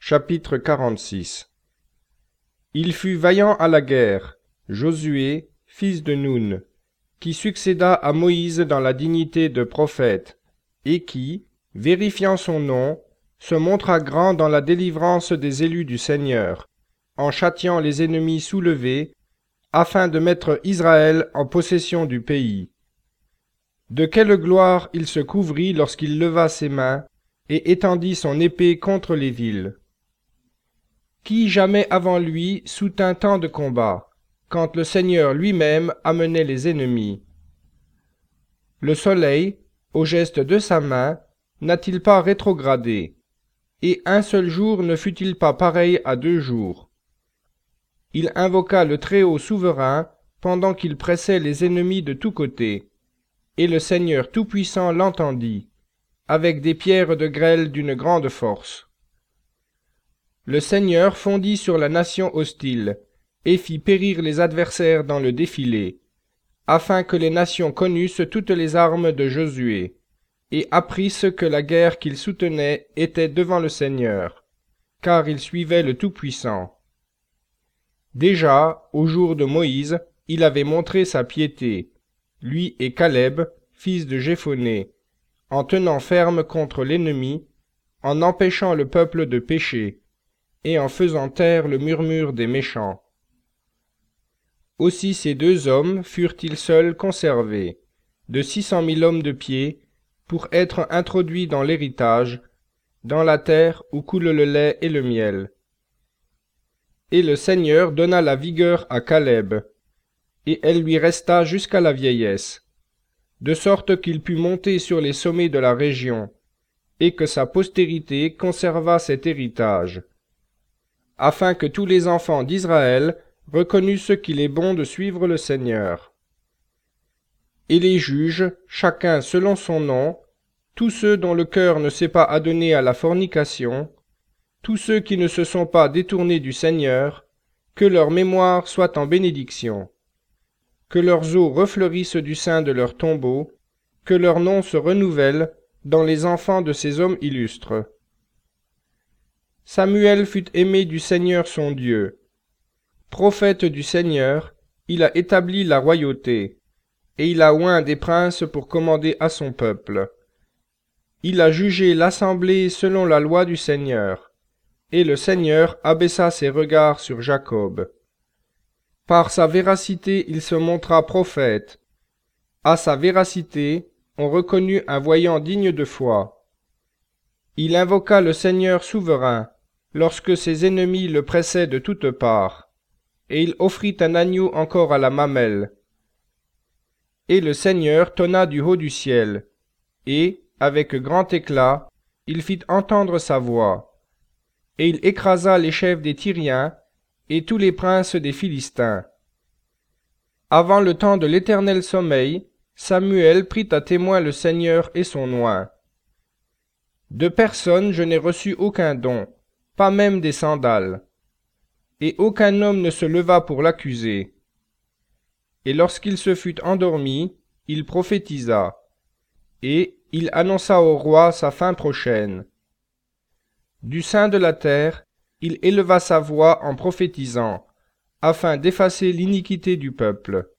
Chapitre 46. Il fut vaillant à la guerre, Josué, fils de Nun, qui succéda à Moïse dans la dignité de prophète, et qui, vérifiant son nom, se montra grand dans la délivrance des élus du Seigneur, en châtiant les ennemis soulevés, afin de mettre Israël en possession du pays. De quelle gloire il se couvrit lorsqu'il leva ses mains et étendit son épée contre les villes. Qui jamais avant lui soutint tant de combats, quand le Seigneur lui-même amenait les ennemis? Le soleil, au geste de sa main, n'a-t-il pas rétrogradé, et un seul jour ne fut-il pas pareil à 2 jours? Il invoqua le Très-Haut souverain pendant qu'il pressait les ennemis de tous côtés, et le Seigneur Tout-Puissant l'entendit, avec des pierres de grêle d'une grande force. Le Seigneur fondit sur la nation hostile, et fit périr les adversaires dans le défilé, afin que les nations connussent toutes les armes de Josué, et apprissent que la guerre qu'il soutenait était devant le Seigneur, car il suivait le Tout-Puissant. Déjà, au jour de Moïse, il avait montré sa piété, lui et Caleb, fils de Jéphoné, en tenant ferme contre l'ennemi, en empêchant le peuple de pécher, et en faisant taire le murmure des méchants. Aussi ces 2 hommes furent-ils seuls conservés, de 600 000 hommes de pied, pour être introduits dans l'héritage, dans la terre où coule le lait et le miel. Et le Seigneur donna la vigueur à Caleb, et elle lui resta jusqu'à la vieillesse, de sorte qu'il put monter sur les sommets de la région, et que sa postérité conserva cet héritage, afin que tous les enfants d'Israël reconnussent qu'il est bon de suivre le Seigneur. Et les juges, chacun selon son nom, tous ceux dont le cœur ne s'est pas adonné à la fornication, tous ceux qui ne se sont pas détournés du Seigneur, que leur mémoire soit en bénédiction, que leurs os refleurissent du sein de leur tombeau, que leur nom se renouvelle dans les enfants de ces hommes illustres. Samuel fut aimé du Seigneur son Dieu. Prophète du Seigneur, il a établi la royauté, et il a oint des princes pour commander à son peuple. Il a jugé l'assemblée selon la loi du Seigneur, et le Seigneur abaissa ses regards sur Jacob. Par sa véracité il se montra prophète. À sa véracité, on reconnut un voyant digne de foi. Il invoqua le Seigneur souverain, lorsque ses ennemis le pressaient de toutes parts, et il offrit un agneau encore à la mamelle. Et le Seigneur tonna du haut du ciel, et, avec grand éclat, il fit entendre sa voix, et il écrasa les chefs des Tyriens, et tous les princes des Philistins. Avant le temps de l'éternel sommeil, Samuel prit à témoin le Seigneur et son oint. De personne je n'ai reçu aucun don, pas même des sandales. Et aucun homme ne se leva pour l'accuser. Et lorsqu'il se fut endormi, il prophétisa, et il annonça au roi sa fin prochaine. Du sein de la terre, il éleva sa voix en prophétisant, afin d'effacer l'iniquité du peuple.